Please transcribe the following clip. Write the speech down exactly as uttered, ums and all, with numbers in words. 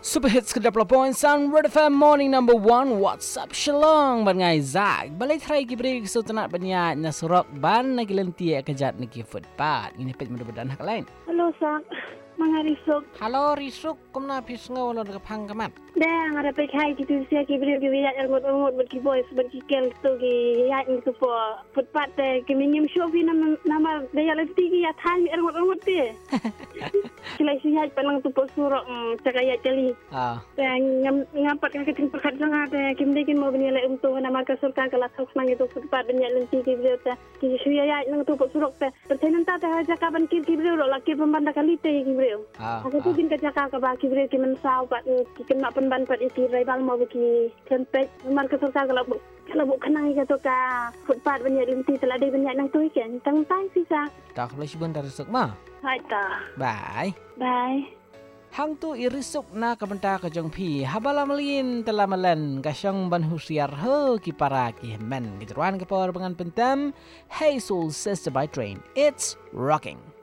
Super Hits ke dua puluh poin Sound Red F M Morning Number one. What's up Shalong ban ngai Zak balai try ki beri so tenat banya nasrok ban nagi lenti kejat nagi footpath ini pet mudah-mudahan hak lain. Halo Sak, mangarisuk. Halo Risuk, kumna pisngau lo ke phang kamat. Dah ngara pe khai ki tu sia ki beri ki ya ngot ngot ber ki boy seban ki kel tu ki ya ni tu po footpath te ki minim show vi nama nama daya lenti ki ya thai ngot ngot te. Kilai si ya panang tu po surok cakaya kali. Ah. Dan ngapat kan keting perkat sangat eh kim dekin mau bini lai untuk nama ka surkan kala sok nang itu footpath banyak lenti ki beri ta ki suya ya nang tu po surok te pertenan ta ta ja kaban ki ki beri lo laki pembanda kali te ki beri. Ah. Aku tu jin ka jaka ka ba ki beri ki men sau pat ki kena ban pat iti rai bang mau ki tempet mar ka surka kalau kalau bukan nang itu ka footpath banyak lenti telah ada banyak nang tu ikan tang tai sisa. Tak boleh sebentar Risuk mah. Hai ta. Bye. Bye. Hang tu irisuk na kabenta ka jong pi habala melin telah melen ka syang ban husiar ho ki para ki men ki ruan ke por bengan pentem. Hey Soul Sister by Train. It's rocking.